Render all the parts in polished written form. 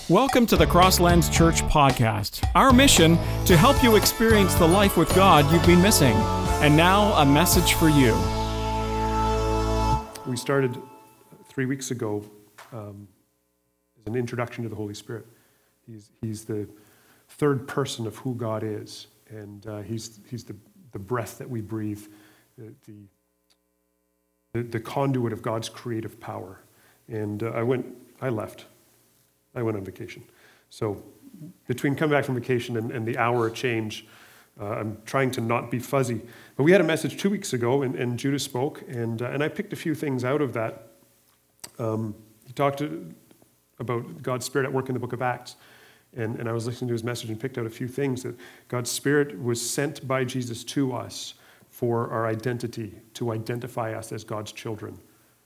Welcome to the Crosslands Church podcast. Our mission, to help you experience the life with God you've been missing. And now, a message for you. We started 3 weeks ago as an introduction to the Holy Spirit. He's the third person of who God is, and he's the breath that we breathe, the conduit of God's creative power. And I went on vacation. So between coming back from vacation and the hour change, I'm trying to not be fuzzy. But we had a message 2 weeks ago, and Judah spoke, and I picked a few things out of that. He talked about God's Spirit at work in the book of Acts. And I was listening to his message and picked out a few things, that God's Spirit was sent by Jesus to us for our identity, to identify us as God's children.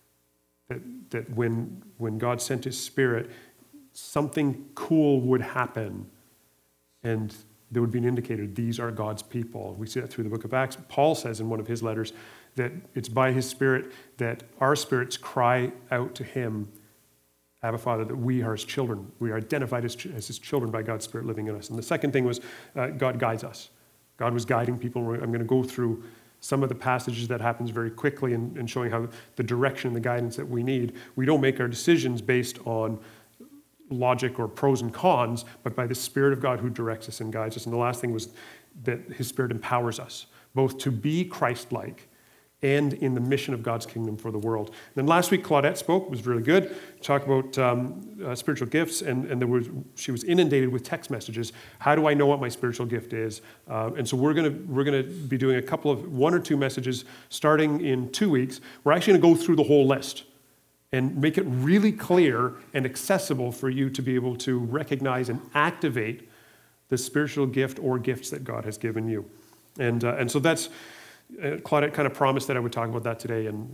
That when God sent his Spirit, something cool would happen, and there would be an indicator, these are God's people. We see that through the book of Acts. Paul says in one of his letters that it's by his Spirit that our spirits cry out to him, Abba, Father, that we are his children. We are identified as his children by God's Spirit living in us. And the second thing was God guides us. God was guiding people. I'm going to go through some of the passages that happens very quickly and showing how the direction and the guidance that we need. We don't make our decisions based on logic or pros and cons, but by the Spirit of God who directs us and guides us. And the last thing was that his Spirit empowers us, both to be Christ-like and in the mission of God's kingdom for the world. And then last week, Claudette spoke. It was really good. Talked about spiritual gifts, and she was inundated with text messages. How do I know what my spiritual gift is? And so we're gonna be doing one or two messages starting in 2 weeks. We're actually gonna go through the whole list and make it really clear and accessible for you to be able to recognize and activate the spiritual gift or gifts that God has given you. And so that's, Claudette kind of promised that I would talk about that today, and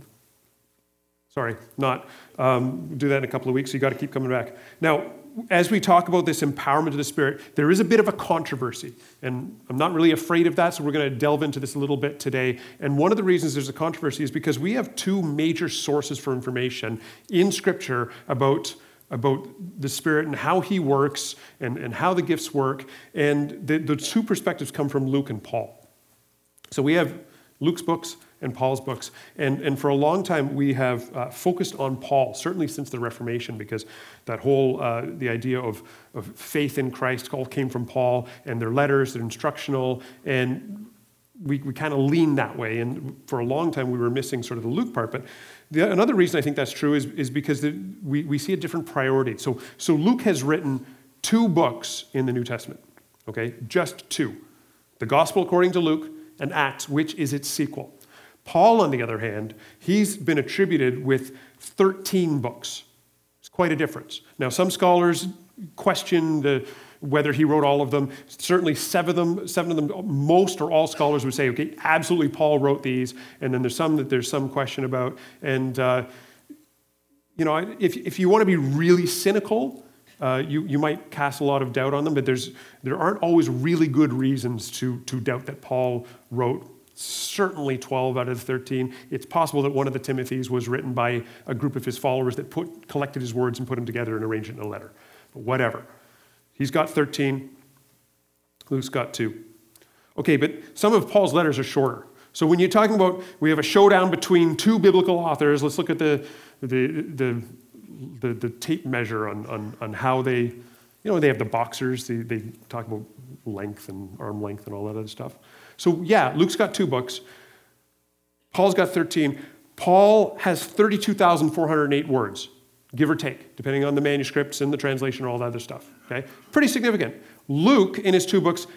do that in a couple of weeks, so you got to keep coming back. Now, as we talk about this empowerment of the Spirit, there is a bit of a controversy, and I'm not really afraid of that, so we're going to delve into this a little bit today. And one of the reasons there's a controversy is because we have two major sources for information in Scripture about the Spirit and how he works and how the gifts work, and the two perspectives come from Luke and Paul. So we have Luke's books and Paul's books. And for a long time, we have focused on Paul, certainly since the Reformation, because that whole, the idea of faith in Christ all came from Paul, and their letters, they're instructional, and we kind of lean that way. And for a long time, we were missing sort of the Luke part. But another reason I think that's true is because we see a different priority. So Luke has written 2 books in the New Testament, okay? Just 2. The Gospel according to Luke and Acts, which is its sequel. Paul, on the other hand, he's been attributed with 13 books. It's quite a difference. Now, some scholars question whether he wrote all of them. Certainly 7 of them, most or all scholars would say, okay, absolutely Paul wrote these, and then there's some question about. And, if you want to be really cynical, you might cast a lot of doubt on them, but there aren't always really good reasons to doubt that Paul wrote certainly 12 out of the 13. It's possible that one of the Timothys was written by a group of his followers that collected his words and put them together and arranged it in a letter. But whatever. He's got 13. Luke's got 2. Okay, but some of Paul's letters are shorter. So when you're talking about, we have a showdown between 2 biblical authors, let's look at the tape measure on how they have the boxers, they talk about length and arm length and all that other stuff. So yeah, Luke's got 2 books. Paul's got 13. Paul has 32,408 words, give or take, depending on the manuscripts and the translation and all that other stuff, okay? Pretty significant. Luke, in his 2 books,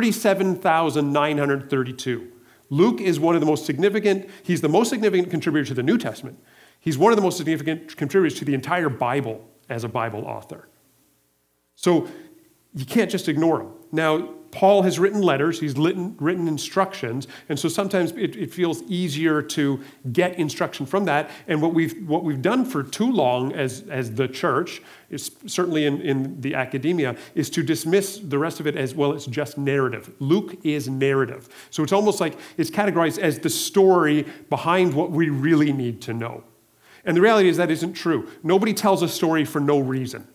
37,932. Luke is one of the most significant, he's the most significant contributor to the New Testament. He's one of the most significant contributors to the entire Bible as a Bible author. So you can't just ignore him. Now, Paul has written letters, he's written instructions, and so sometimes it feels easier to get instruction from that. And what we've done for too long as the church, is certainly in the academia, is to dismiss the rest of it as, well, it's just narrative. Luke is narrative. So it's almost like it's categorized as the story behind what we really need to know. And the reality is that isn't true. Nobody tells a story for no reason.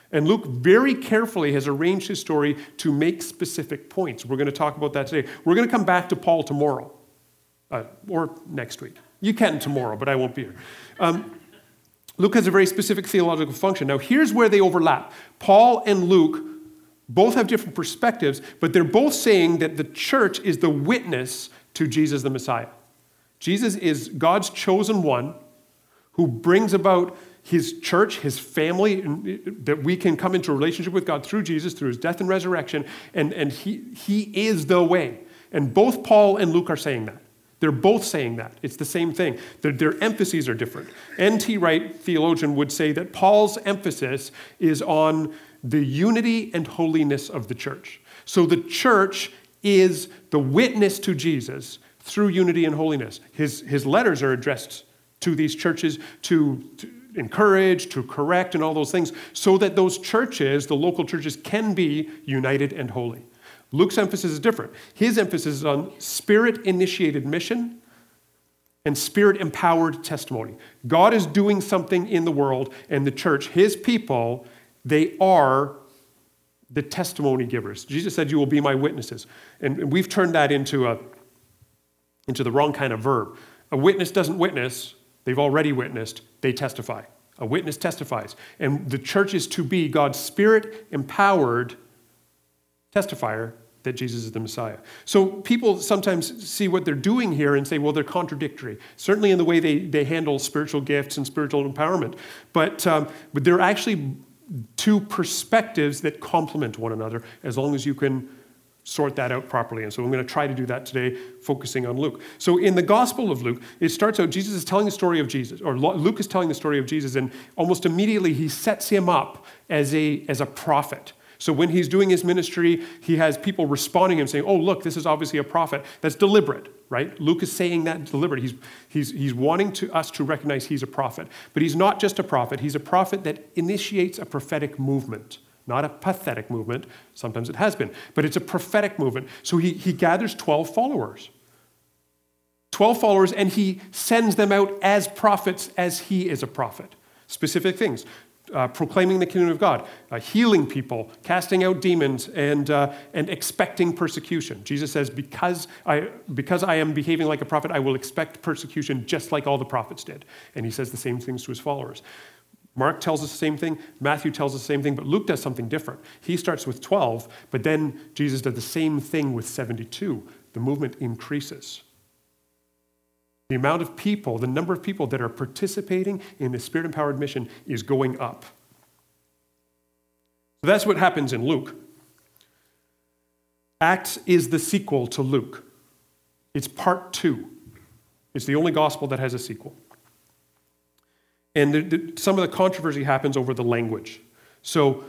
And Luke very carefully has arranged his story to make specific points. We're going to talk about that today. We're going to come back to Paul tomorrow, or next week. You can tomorrow, but I won't be here. Luke has a very specific theological function. Now, here's where they overlap. Paul and Luke both have different perspectives, but they're both saying that the church is the witness to Jesus the Messiah. Jesus is God's chosen one who brings about his church, his family, that we can come into a relationship with God through Jesus, through his death and resurrection, and he is the way. And both Paul and Luke are saying that. They're both saying that. It's the same thing. Their emphases are different. N.T. Wright, theologian, would say that Paul's emphasis is on the unity and holiness of the church. So the church is the witness to Jesus through unity and holiness. His letters are addressed to these churches to encourage, to correct, and all those things, so that those churches, the local churches, can be united and holy. Luke's emphasis is different. His emphasis is on Spirit-initiated mission and Spirit-empowered testimony. God is doing something in the world, and the church, his people, they are the testimony givers. Jesus said, "You will be my witnesses." And we've turned that into the wrong kind of verb. A witness doesn't witness. They've already witnessed. They testify. A witness testifies. And the church is to be God's Spirit-empowered testifier that Jesus is the Messiah. So people sometimes see what they're doing here and say, well, they're contradictory. Certainly in the way they handle spiritual gifts and spiritual empowerment. But they're actually two perspectives that complement one another as long as you can sort that out properly. And so I'm going to try to do that today, focusing on Luke. So in the Gospel of Luke, it starts out, Jesus is telling the story of Jesus, or Luke is telling the story of Jesus, and almost immediately he sets him up as a prophet. So when he's doing his ministry, he has people responding and saying, oh, look, this is obviously a prophet. That's deliberate, right? Luke is saying that deliberate. He's wanting us to recognize he's a prophet. But he's not just a prophet. He's a prophet that initiates a prophetic movement, not a pathetic movement. Sometimes it has been. But it's a prophetic movement. So he gathers 12 followers. 12 followers, and he sends them out as prophets as he is a prophet. Specific things. Proclaiming the kingdom of God, healing people, casting out demons, and expecting persecution. Jesus says, because I am behaving like a prophet, I will expect persecution just like all the prophets did. And he says the same things to his followers. Mark tells us the same thing, Matthew tells us the same thing, but Luke does something different. He starts with 12, but then Jesus does the same thing with 72. The movement increases. The amount of people, the number of people that are participating in the Spirit-empowered mission is going up. So that's what happens in Luke. Acts is the sequel to Luke. It's part 2. It's the only gospel that has a sequel. And some of the controversy happens over the language. So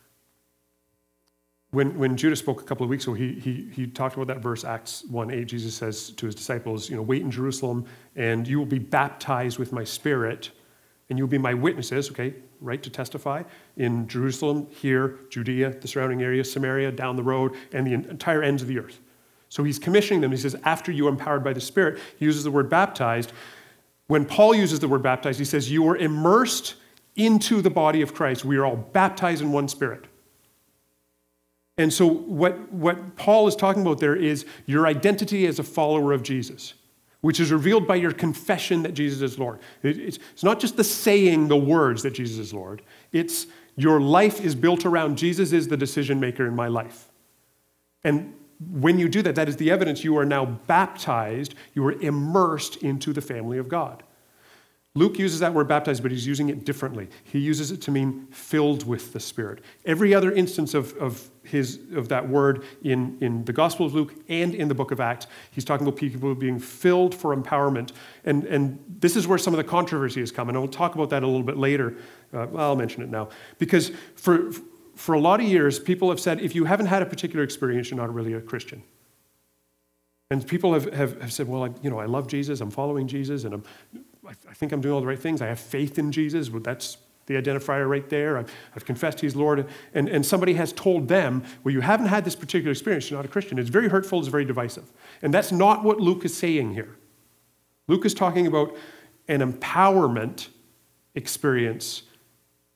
when Judah spoke a couple of weeks ago, he talked about that verse, Acts 1:8. Jesus says to his disciples, wait in Jerusalem, and you will be baptized with my Spirit, and you'll be my witnesses, okay, right, to testify, in Jerusalem, here, Judea, the surrounding areas, Samaria, down the road, and the entire ends of the earth. So he's commissioning them. He says, after you are empowered by the Spirit, he uses the word baptized. When Paul uses the word baptized, he says, you are immersed into the body of Christ. We are all baptized in one Spirit. And so what Paul is talking about there is your identity as a follower of Jesus, which is revealed by your confession that Jesus is Lord. It's not just the saying the words that Jesus is Lord. It's your life is built around Jesus is the decision maker in my life. And when you do that, that is the evidence you are now baptized, you are immersed into the family of God. Luke uses that word baptized, but he's using it differently. He uses it to mean filled with the Spirit. Every other instance of that word in the Gospel of Luke and in the book of Acts, he's talking about people being filled for empowerment. And this is where some of the controversy has come, and I'll talk about that a little bit later. I'll mention it now. Because for a lot of years, people have said, if you haven't had a particular experience, you're not really a Christian. And people have said, well, I love Jesus, I'm following Jesus, and I think I'm doing all the right things. I have faith in Jesus. Well, that's the identifier right there. I've confessed he's Lord. And somebody has told them, well, you haven't had this particular experience. You're not a Christian. It's very hurtful. It's very divisive. And that's not what Luke is saying here. Luke is talking about an empowerment experience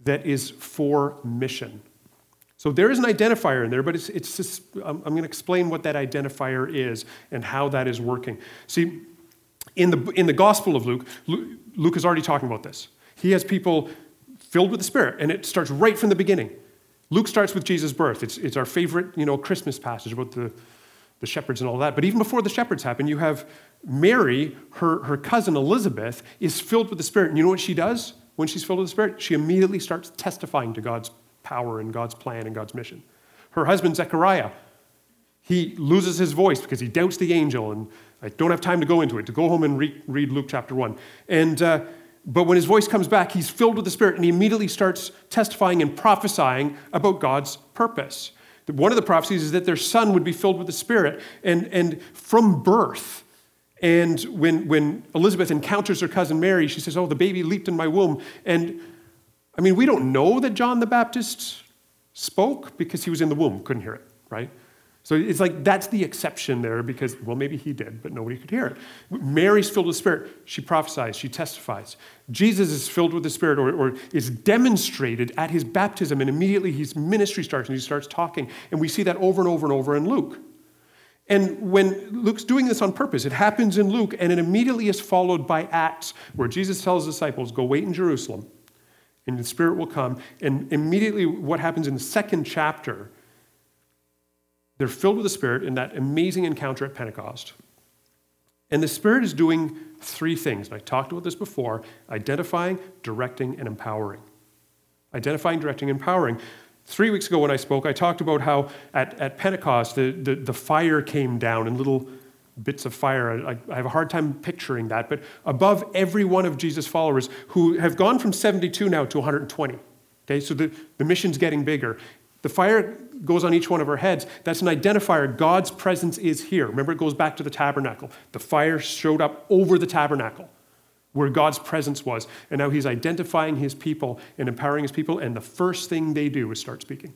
that is for mission. So there is an identifier in there, but it's just, I'm going to explain what that identifier is and how that is working. See, in the Gospel of Luke, Luke is already talking about this. He has people filled with the Spirit, and it starts right from the beginning. Luke starts with Jesus' birth. It's our favorite, Christmas passage about the shepherds and all that. But even before the shepherds happen, you have Mary, her cousin Elizabeth, is filled with the Spirit. And you know what she does when she's filled with the Spirit? She immediately starts testifying to God's power and God's plan and God's mission. Her husband, Zechariah, he loses his voice because he doubts the angel. And I don't have time to go into it, to go home and read Luke chapter 1. But when his voice comes back, he's filled with the Spirit, and he immediately starts testifying and prophesying about God's purpose. One of the prophecies is that their son would be filled with the Spirit, and from birth. And when Elizabeth encounters her cousin Mary, she says, "Oh, the baby leaped in my womb." And we don't know that John the Baptist spoke because he was in the womb, couldn't hear it, right? So it's like that's the exception there because, well, maybe he did, but nobody could hear it. Mary's filled with the Spirit. She prophesies. She testifies. Jesus is filled with the Spirit or is demonstrated at his baptism, and immediately his ministry starts, and he starts talking. And we see that over and over and over in Luke. And when Luke's doing this on purpose, it happens in Luke, and it immediately is followed by Acts, where Jesus tells his disciples, go wait in Jerusalem, and the Spirit will come. And immediately what happens in the second chapter, they're filled with the Spirit in that amazing encounter at Pentecost. And the Spirit is doing three things. And I talked about this before: identifying, directing, and empowering. Identifying, directing, and empowering. 3 weeks ago when I spoke, I talked about how at Pentecost, the fire came down in little bits of fire. I have a hard time picturing that, but above every one of Jesus' followers, who have gone from 72 now to 120. Okay, so the mission's getting bigger. The fire goes on each one of our heads. That's an identifier. God's presence is here. Remember, it goes back to the tabernacle. The fire showed up over the tabernacle where God's presence was. And now he's identifying his people and empowering his people. And the first thing they do is start speaking.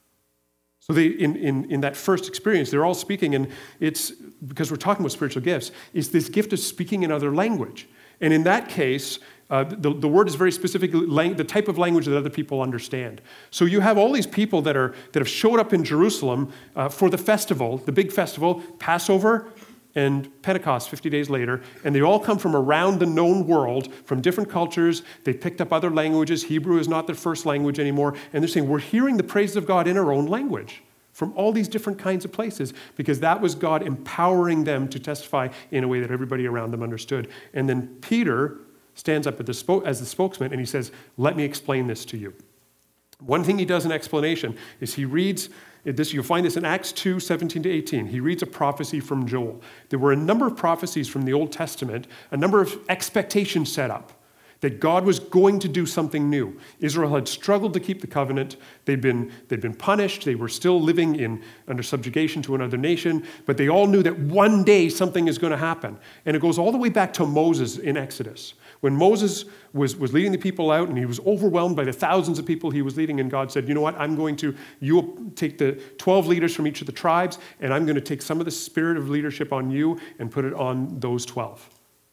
So they, in that first experience, they're all speaking. And it's because we're talking about spiritual gifts. It's this gift of speaking in other language. And in that case, the word is very specific, the type of language that other people understand. So you have all these people that have showed up in Jerusalem for the festival, the big festival, Passover and Pentecost 50 days later, and they all come from around the known world, from different cultures. They picked up other languages. Hebrew is not their first language anymore. And they're saying, we're hearing the praises of God in our own language from all these different kinds of places, because that was God empowering them to testify in a way that everybody around them understood. And then Peter stands up as the spokesman, and he says, let me explain this to you. One thing he does in explanation is he reads this. You'll find this in Acts 2, 17 to 18. He reads a prophecy from Joel. There were a number of prophecies from the Old Testament, a number of expectations set up that God was going to do something new. Israel had struggled to keep the covenant. They'd been punished. They were still living under subjugation to another nation, but they all knew that one day something is going to happen. And it goes all the way back to Moses in Exodus. When Moses was leading the people out, and he was overwhelmed by the thousands of people he was leading, and God said, you know what, you will take the 12 leaders from each of the tribes, and I'm going to take some of the spirit of leadership on you and put it on those 12.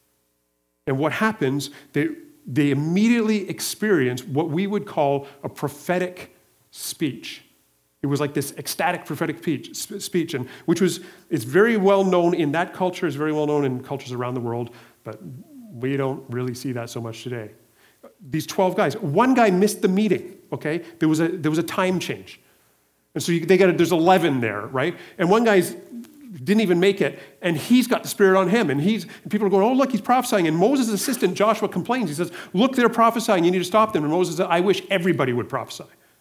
And what happens, they immediately experience what we would call a prophetic speech. It was like this ecstatic prophetic speech, and it's very well known in that culture, it's very well known in cultures around the world, but we don't really see that so much today. These 12 guys, one guy missed the meeting, okay? There was a time change. And so there's 11 there, right? And one guy didn't even make it, and he's got the Spirit on him, and people are going, oh, look, he's prophesying. And Moses' assistant, Joshua, complains. He says, look, they're prophesying. You need to stop them. And Moses says, I wish everybody would prophesy.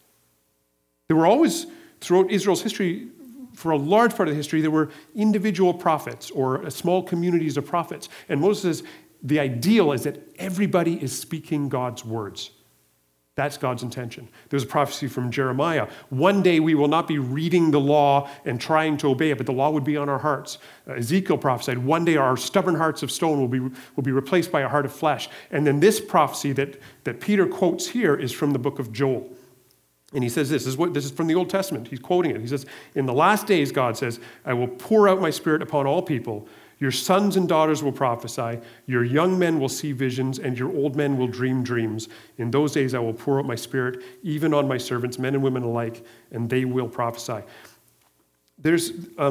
There were always, throughout Israel's history, for a large part of the history, there were individual prophets or small communities of prophets. And Moses says, the ideal is that everybody is speaking God's words. That's God's intention. There's a prophecy from Jeremiah. One day we will not be reading the law and trying to obey it, but the law would be on our hearts. Ezekiel prophesied, one day our stubborn hearts of stone will be replaced by a heart of flesh. And then this prophecy that Peter quotes here is from the book of Joel. And he says this is from the Old Testament. He's quoting it. He says, in the last days, God says, I will pour out my Spirit upon all people. Your sons and daughters will prophesy, your young men will see visions, and your old men will dream dreams. In those days I will pour out my Spirit, even on my servants, men and women alike, and they will prophesy. There's,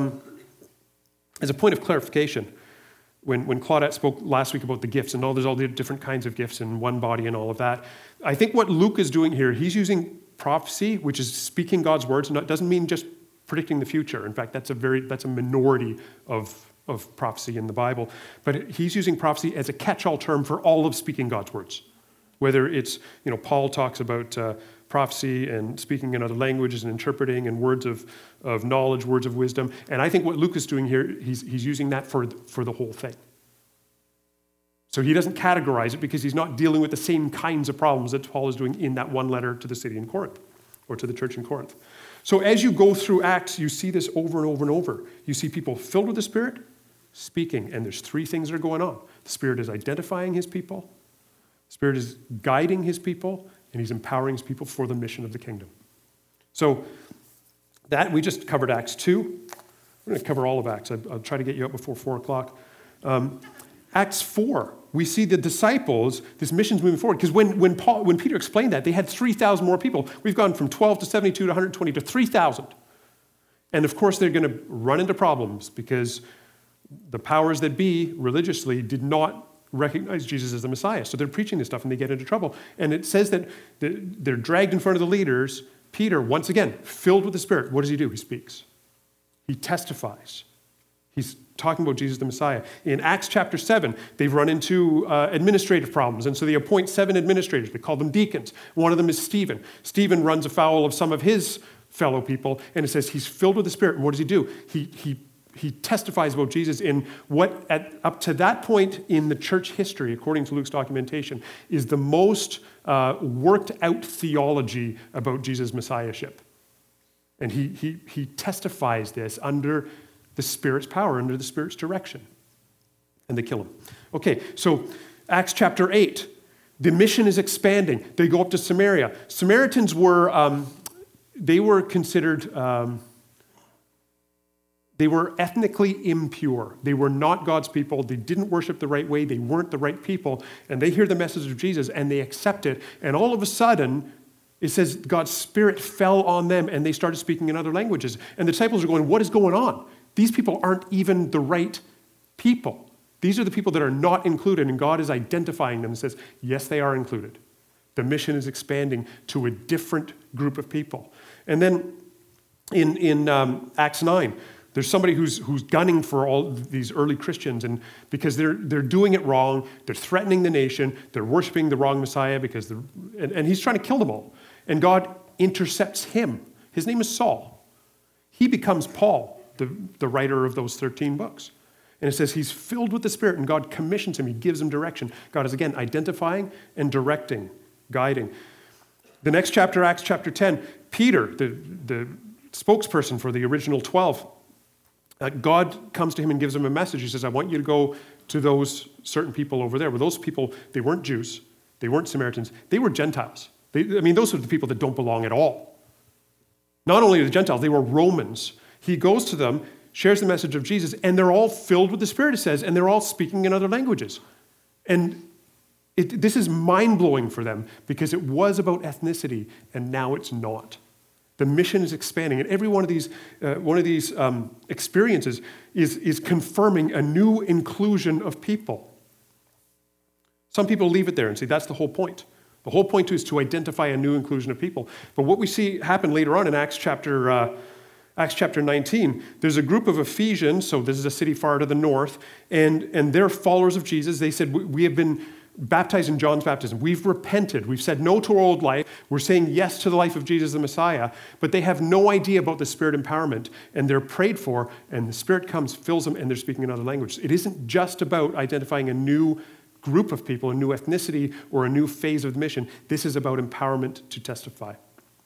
as a point of clarification, when Claudette spoke last week about the gifts, and there's all the different kinds of gifts in one body and all of that, I think what Luke is doing here, he's using prophecy, which is speaking God's words, and it doesn't mean just predicting the future. In fact, that's a minority of prophecy in the Bible. But he's using prophecy as a catch-all term for all of speaking God's words. Whether it's, Paul talks about prophecy and speaking in other languages and interpreting and words of knowledge, words of wisdom. And I think what Luke is doing here, he's using that for the whole thing. So he doesn't categorize it because he's not dealing with the same kinds of problems that Paul is doing in that one letter to the city in Corinth, or to the church in Corinth. So as you go through Acts, you see this over and over and over. You see people filled with the Spirit speaking, and there's three things that are going on. The Spirit is identifying his people, the Spirit is guiding his people, and he's empowering his people for the mission of the kingdom. So that, we just covered Acts 2. We're going to cover all of Acts. I'll try to get you up before 4 o'clock. Acts 4, we see the disciples, this mission's moving forward. Because when Peter explained that, they had 3,000 more people. We've gone from 12 to 72 to 120 to 3,000. And of course, they're going to run into problems because the powers that be religiously did not recognize Jesus as the Messiah. So they're preaching this stuff and they get into trouble. And it says that they're dragged in front of the leaders. Peter, once again, filled with the Spirit, what does he do? He speaks. He testifies. He's talking about Jesus the Messiah. In Acts chapter 7, they've run into administrative problems, and so they appoint 7 administrators. They call them deacons. One of them is Stephen. Stephen runs afoul of some of his fellow people, and it says he's filled with the Spirit. And what does he do? He testifies about Jesus in what, up to that point in the church history, according to Luke's documentation, is the most worked out theology about Jesus' messiahship. And he testifies this under the Spirit's power, under the Spirit's direction. And they kill him. Okay, so Acts chapter 8, the mission is expanding. They go up to Samaria. Samaritans were, they were considered, they were ethnically impure. They were not God's people. They didn't worship the right way. They weren't the right people. And they hear the message of Jesus and they accept it. And all of a sudden, it says God's Spirit fell on them and they started speaking in other languages. And the disciples are going, what is going on? These people aren't even the right people. These are the people that are not included, and God is identifying them and says, yes, they are included. The mission is expanding to a different group of people. And then in Acts 9, there's somebody who's gunning for all these early Christians, and because they're doing it wrong, they're threatening the nation, they're worshiping the wrong Messiah, and he's trying to kill them all. And God intercepts him. His name is Saul. He becomes Paul, the writer of those 13 books. And it says he's filled with the Spirit and God commissions him. He gives him direction. God is, again, identifying and directing, guiding. The next chapter, Acts chapter 10, Peter, the spokesperson for the original 12, God comes to him and gives him a message. He says, I want you to go to those certain people over there. Well, those people, they weren't Jews. They weren't Samaritans. They were Gentiles. Those are the people that don't belong at all. Not only are the Gentiles, they were Romans. He goes to them, shares the message of Jesus, and they're all filled with the Spirit, it says, and they're all speaking in other languages. And this is mind-blowing for them because it was about ethnicity, and now it's not. The mission is expanding, and every one of these experiences is confirming a new inclusion of people. Some people leave it there and say that's the whole point. The whole point is to identify a new inclusion of people. But what we see happen later on in Acts chapter 19, there's a group of Ephesians, so this is a city far to the north, and they're followers of Jesus. They said, we have been baptized in John's baptism. We've repented. We've said no to our old life. We're saying yes to the life of Jesus the Messiah, but they have no idea about the Spirit empowerment, and they're prayed for, and the Spirit comes, fills them, and they're speaking in other languages. It isn't just about identifying a new group of people, a new ethnicity, or a new phase of the mission. This is about empowerment to testify.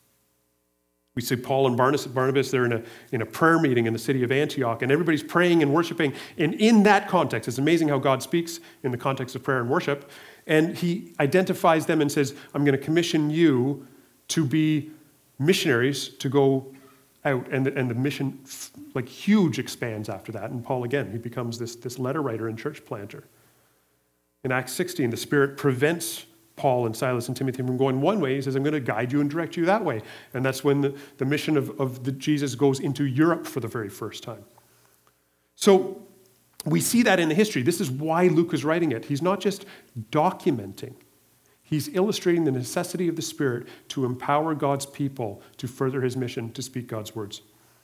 We see Paul and Barnabas, they're in a prayer meeting in the city of Antioch, and everybody's praying and worshiping. And in that context, it's amazing how God speaks in the context of prayer and worship. And he identifies them and says, I'm going to commission you to be missionaries, to go out, and the mission like huge expands after that. And Paul, again, he becomes this letter writer and church planter. In Acts 16, the Spirit prevents Paul and Silas and Timothy from going one way. He says, I'm going to guide you and direct you that way. And that's when the mission of Jesus goes into Europe for the very first time. So we see that in the history. This is why Luke is writing it. He's not just documenting. He's illustrating the necessity of the Spirit to empower God's people to further his mission to speak God's words.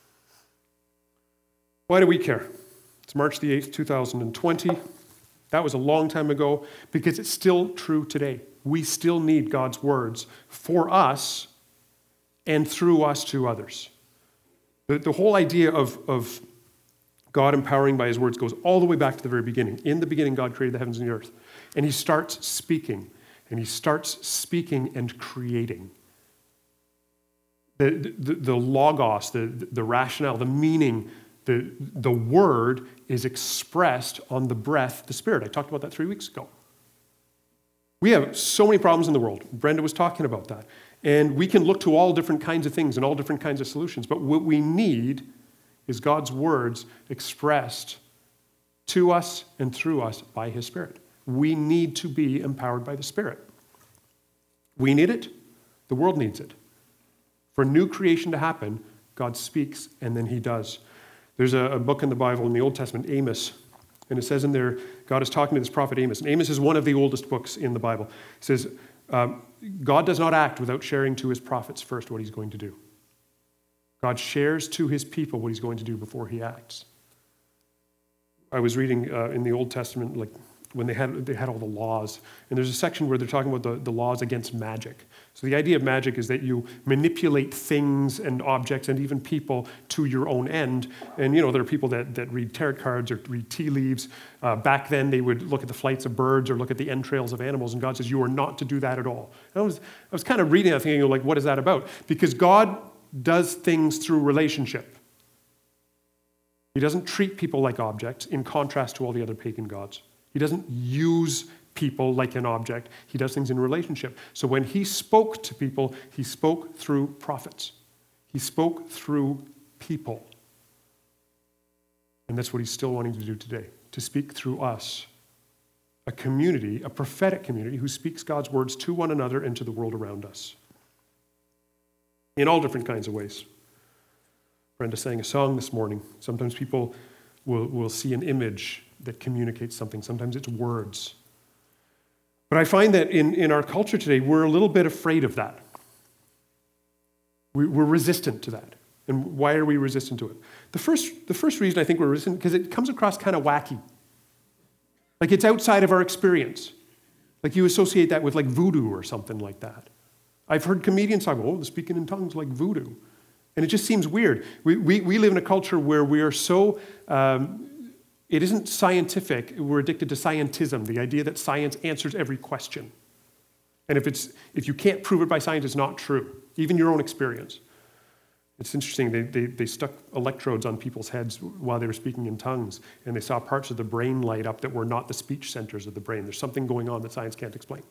Why do we care? It's March the 8th, 2020. That was a long time ago because it's still true today. We still need God's words for us and through us to others. The whole idea of God empowering by his words goes all the way back to the very beginning. In the beginning, God created the heavens and the earth. And he starts speaking. And he starts speaking and creating. The logos, the rationale, the meaning, the word is expressed on the breath, the Spirit. I talked about that 3 weeks ago. We have so many problems in the world. Brenda was talking about that. And we can look to all different kinds of things and all different kinds of solutions. But what we need is God's words expressed to us and through us by his Spirit. We need to be empowered by the Spirit. We need it. The world needs it. For new creation to happen, God speaks and then he does. There's a book in the Bible in the Old Testament, Amos, and it says in there, God is talking to this prophet Amos. And Amos is one of the oldest books in the Bible. It says, God does not act without sharing to his prophets first what he's going to do. God shares to his people what he's going to do before he acts. I was reading in the Old Testament, like when they had all the laws, and there's a section where they're talking about the laws against magic. So the idea of magic is that you manipulate things and objects and even people to your own end. And there are people that read tarot cards or read tea leaves. Back then they would look at the flights of birds or look at the entrails of animals, and God says, you are not to do that at all. And I was kind of reading that thinking, like, what is that about? Because God does things through relationship. He doesn't treat people like objects in contrast to all the other pagan gods. He doesn't use people like an object. He does things in relationship. So when he spoke to people, he spoke through prophets. He spoke through people. And that's what he's still wanting to do today, to speak through us, a community, a prophetic community who speaks God's words to one another and to the world around us in all different kinds of ways. Brenda sang a song this morning. Sometimes people will see an image that communicates something. Sometimes it's words. But I find that in our culture today, we're a little bit afraid of that. We're resistant to that. And why are we resistant to it? The first reason I think we're resistant, because it comes across kind of wacky. Like it's outside of our experience. Like you associate that with like voodoo or something like that. I've heard comedians talk, the speaking in tongues like voodoo. And it just seems weird. We live in a culture where we are so, it isn't scientific. We're addicted to scientism, the idea that science answers every question. And if you can't prove it by science, it's not true, even your own experience. It's interesting, they stuck electrodes on people's heads while they were speaking in tongues, and they saw parts of the brain light up that were not the speech centers of the brain. There's something going on that science can't explain.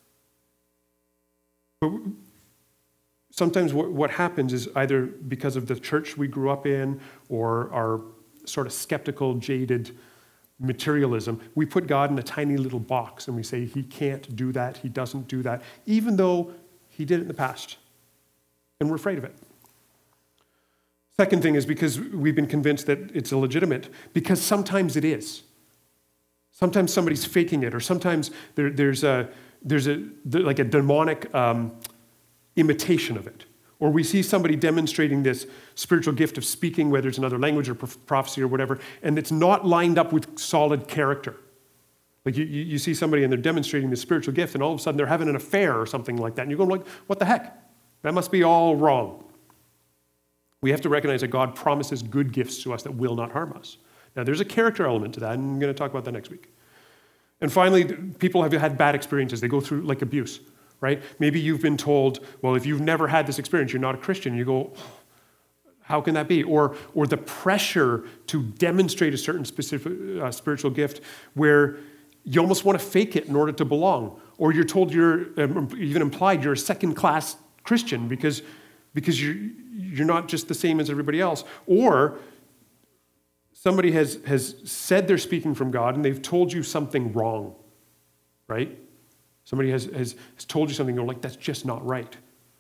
But sometimes what happens is either because of the church we grew up in or our sort of skeptical, jaded materialism, we put God in a tiny little box and we say he can't do that, he doesn't do that, even though he did it in the past. And we're afraid of it. Second thing is because we've been convinced that it's illegitimate, because sometimes it is. Sometimes somebody's faking it, or sometimes there's a demonic imitation of it. Or we see somebody demonstrating this spiritual gift of speaking, whether it's another language or prophecy or whatever, and it's not lined up with solid character. Like you see somebody and they're demonstrating this spiritual gift, and all of a sudden they're having an affair or something like that, and you're going like, what the heck? That must be all wrong. We have to recognize that God promises good gifts to us that will not harm us. Now, there's a character element to that, and I'm going to talk about that next week. And finally, people have had bad experiences. They go through like abuse, right? Maybe you've been told, well, if you've never had this experience, you're not a Christian. You go, how can that be? Or the pressure to demonstrate a certain specific spiritual gift where you almost want to fake it in order to belong. Or you're told you're, even implied, you're a second-class Christian because you're not just the same as everybody else. Or somebody has said they're speaking from God and they've told you something wrong, right? Somebody has told you something, you're like, that's just not right.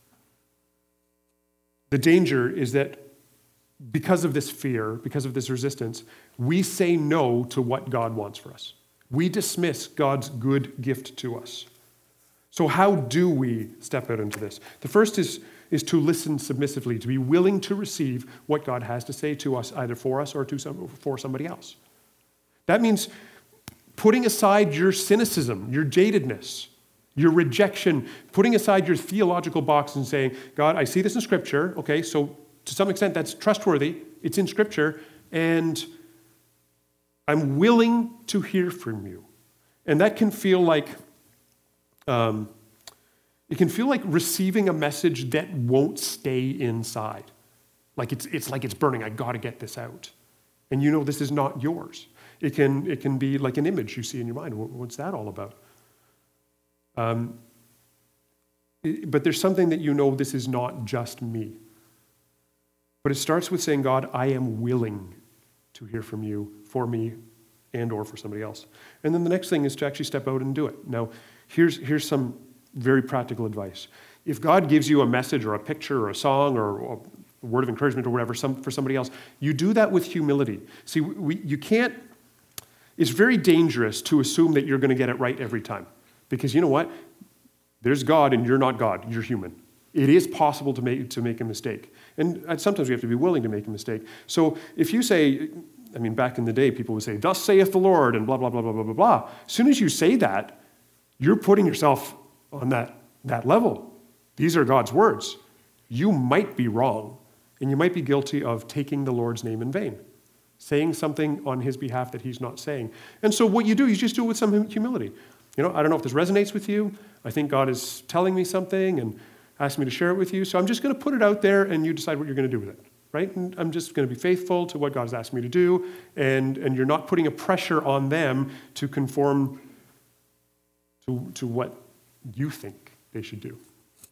The danger is that because of this fear, because of this resistance, we say no to what God wants for us. We dismiss God's good gift to us. So how do we step out into this? The first is to listen submissively, to be willing to receive what God has to say to us, either for us or for somebody else. That means putting aside your cynicism, your jadedness, your rejection, putting aside your theological box and saying, God, I see this in Scripture, okay, so to some extent that's trustworthy, it's in Scripture, and I'm willing to hear from you. And that can feel like, receiving a message that won't stay inside. Like it's like it's burning, I gotta get this out. And you know this is not yours. It can be like an image you see in your mind. What's that all about? But there's something that you know this is not just me. But it starts with saying, God, I am willing to hear from you for me and or for somebody else. And then the next thing is to actually step out and do it. Now, here's some very practical advice. If God gives you a message or a picture or a song or a word of encouragement or whatever for somebody else, you do that with humility. See, you can't, it's very dangerous to assume that you're going to get it right every time. Because you know what? There's God and you're not God. You're human. It is possible to make a mistake. And sometimes we have to be willing to make a mistake. So if you say, I mean, back in the day, people would say, thus saith the Lord, and blah, blah, blah, blah, blah, blah, blah. As soon as you say that, you're putting yourself on that level. These are God's words. You might be wrong, and you might be guilty of taking the Lord's name in vain, saying something on his behalf that he's not saying. And so what you do, you just do it with some humility. You know, I don't know if this resonates with you. I think God is telling me something and asked me to share it with you. So I'm just going to put it out there and you decide what you're going to do with it, right? And I'm just going to be faithful to what God has asked me to do. And you're not putting a pressure on them to conform to what you think they should do.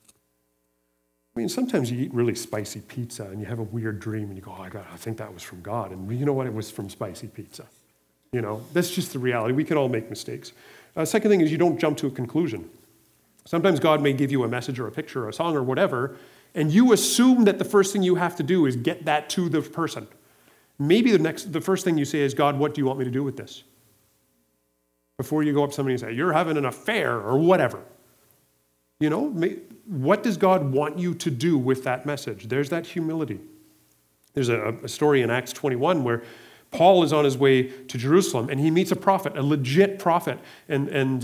I mean, sometimes you eat really spicy pizza and you have a weird dream and you go, oh, I think that was from God. And you know what? It was from spicy pizza. You know, that's just the reality. We can all make mistakes. Second thing is you don't jump to a conclusion. Sometimes God may give you a message or a picture or a song or whatever, and you assume that the first thing you have to do is get that to the person. Maybe the first thing you say is, God, what do you want me to do with this? Before you go up to somebody and say, you're having an affair or whatever. You know, what does God want you to do with that message? There's that humility. There's a story in Acts 21 where Paul is on his way to Jerusalem and he meets a prophet, a legit prophet, and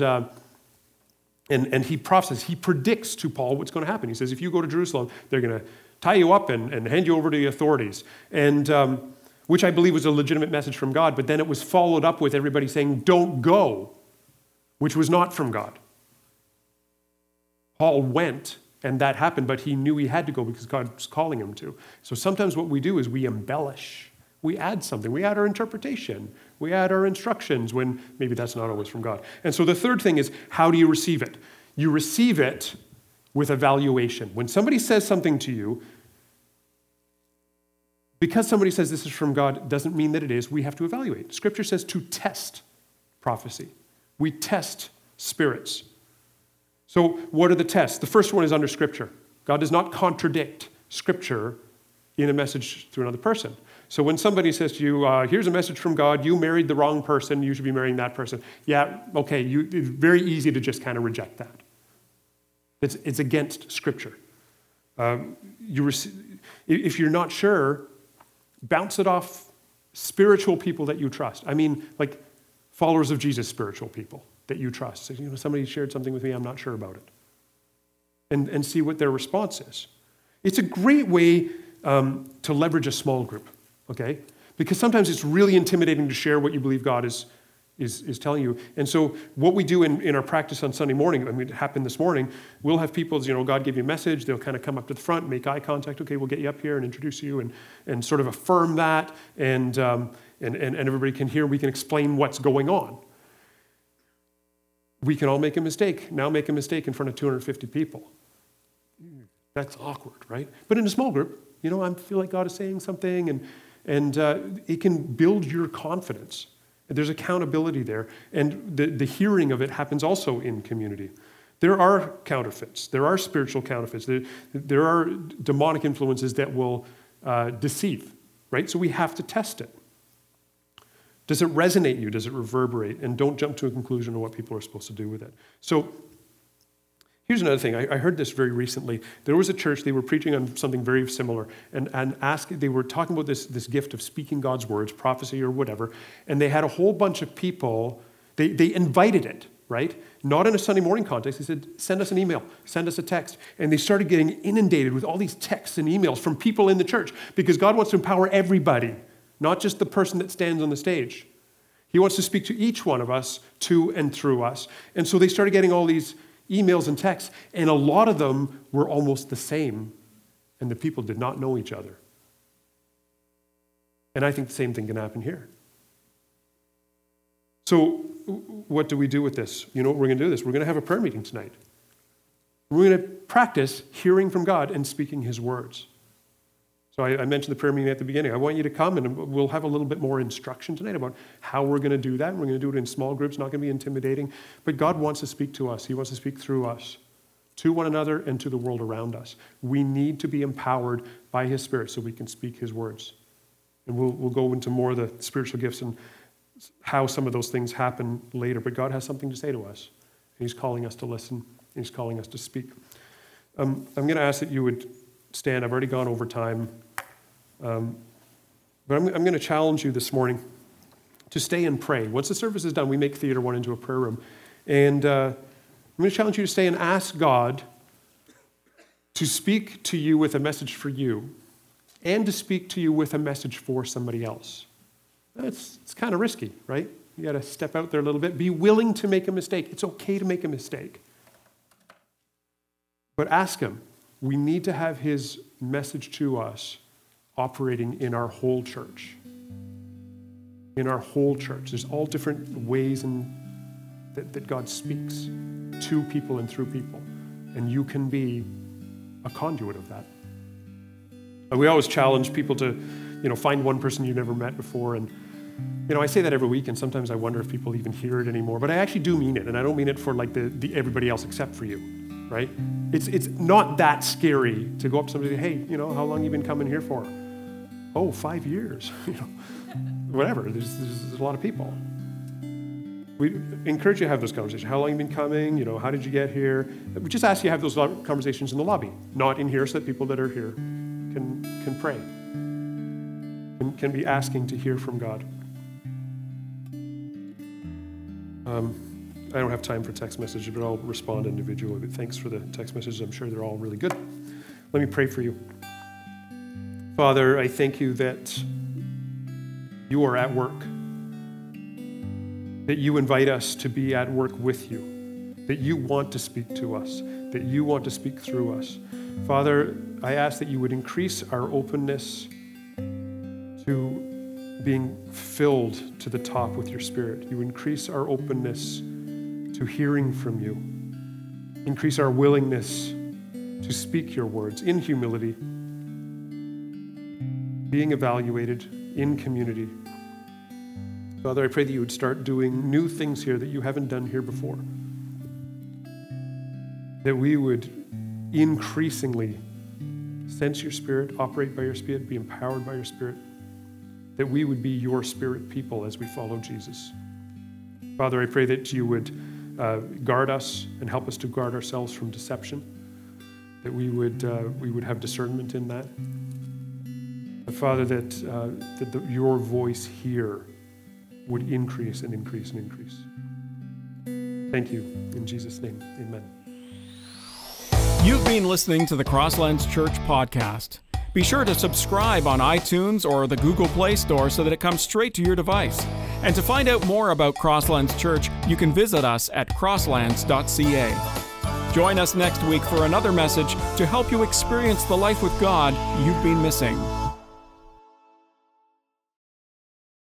he prophesies, he predicts to Paul what's going to happen. He says, if you go to Jerusalem, they're going to tie you up and hand you over to the authorities, and which I believe was a legitimate message from God, but then it was followed up with everybody saying, don't go, which was not from God. Paul went, and that happened, but he knew he had to go because God was calling him to. So sometimes what we do is we embellish. We add something. We add our interpretation. We add our instructions when maybe that's not always from God. And so the third thing is, how do you receive it? You receive it with evaluation. When somebody says something to you, because somebody says this is from God doesn't mean that it is. We have to evaluate. Scripture says to test prophecy. We test spirits. So what are the tests? The first one is under Scripture. God does not contradict Scripture in a message through another person. So when somebody says to you, here's a message from God, you married the wrong person, you should be marrying that person. Yeah, okay, it's very easy to just kind of reject that. It's against Scripture. If you're not sure, bounce it off spiritual people that you trust. I mean, like followers of Jesus, spiritual people that you trust. So, somebody shared something with me, I'm not sure about it. And see what their response is. It's a great way to leverage a small group. Okay? Because sometimes it's really intimidating to share what you believe God is telling you. And so what we do in our practice on Sunday morning, I mean, it happened this morning, we'll have people, God gave you a message, they'll kind of come up to the front, make eye contact, okay, we'll get you up here and introduce you and sort of affirm that, and everybody can hear, we can explain what's going on. We can all make a mistake. Now make a mistake in front of 250 people. That's awkward, right? But in a small group, I feel like God is saying something, and it can build your confidence. There's accountability there, and the hearing of it happens also in community. There are counterfeits. There are spiritual counterfeits. There are demonic influences that will deceive, right? So we have to test it. Does it resonate you? Does it reverberate? And don't jump to a conclusion of what people are supposed to do with it. So here's another thing. I heard this very recently. There was a church, they were preaching on something very similar, and they were talking about this gift of speaking God's words, prophecy or whatever, and they had a whole bunch of people, they invited it, right? Not in a Sunday morning context. They said, send us an email, send us a text. And they started getting inundated with all these texts and emails from people in the church, because God wants to empower everybody, not just the person that stands on the stage. He wants to speak to each one of us, to and through us. And so they started getting all these emails and texts, and a lot of them were almost the same, and the people did not know each other. And I think the same thing can happen here. So what do we do with this? You know what we're going to do this? We're going to have a prayer meeting tonight. We're going to practice hearing from God and speaking his words. So I mentioned the prayer meeting at the beginning. I want you to come, and we'll have a little bit more instruction tonight about how we're going to do that. We're going to do it in small groups, not going to be intimidating. But God wants to speak to us. He wants to speak through us, to one another and to the world around us. We need to be empowered by his Spirit so we can speak his words. And we'll go into more of the spiritual gifts and how some of those things happen later. But God has something to say to us. He's calling us to listen. He's calling us to speak. I'm going to ask that you would stand. I've already gone over time. But I'm going to challenge you this morning to stay and pray. Once the service is done, we make Theater 1 into a prayer room. And I'm going to challenge you to stay and ask God to speak to you with a message for you and to speak to you with a message for somebody else. It's kind of risky, right? You got to step out there a little bit. Be willing to make a mistake. It's okay to make a mistake. But ask him. We need to have his message to us operating in our whole church. In our whole church. There's all different ways that God speaks to people and through people. And you can be a conduit of that. And we always challenge people to, find one person you've never met before. And, I say that every week, and sometimes I wonder if people even hear it anymore. But I actually do mean it. And I don't mean it for like the everybody else except for you, right? It's not that scary to go up to somebody and say, hey, how long have you been coming here for? Oh, 5 years, whatever. There's a lot of people. We encourage you to have those conversations. How long have you been coming? How did you get here? We just ask you to have those conversations in the lobby, not in here, so that people that are here can pray and can be asking to hear from God. I don't have time for text messages, but I'll respond individually. But thanks for the text messages. I'm sure they're all really good. Let me pray for you. Father, I thank you that you are at work, that you invite us to be at work with you, that you want to speak to us, that you want to speak through us. Father, I ask that you would increase our openness to being filled to the top with your Spirit. You increase our openness to hearing from you. Increase our willingness to speak your words in humility, being evaluated in community. Father, I pray that you would start doing new things here that you haven't done here before. That we would increasingly sense your Spirit, operate by your Spirit, be empowered by your Spirit. That we would be your Spirit people as we follow Jesus. Father, I pray that you would guard us and help us to guard ourselves from deception. That we would have discernment in that. Father, that your voice here would increase and increase and increase. Thank you. In Jesus' name, amen. You've been listening to the Crosslands Church podcast. Be sure to subscribe on iTunes or the Google Play Store so that it comes straight to your device. And to find out more about Crosslands Church, you can visit us at crosslands.ca. Join us next week for another message to help you experience the life with God you've been missing.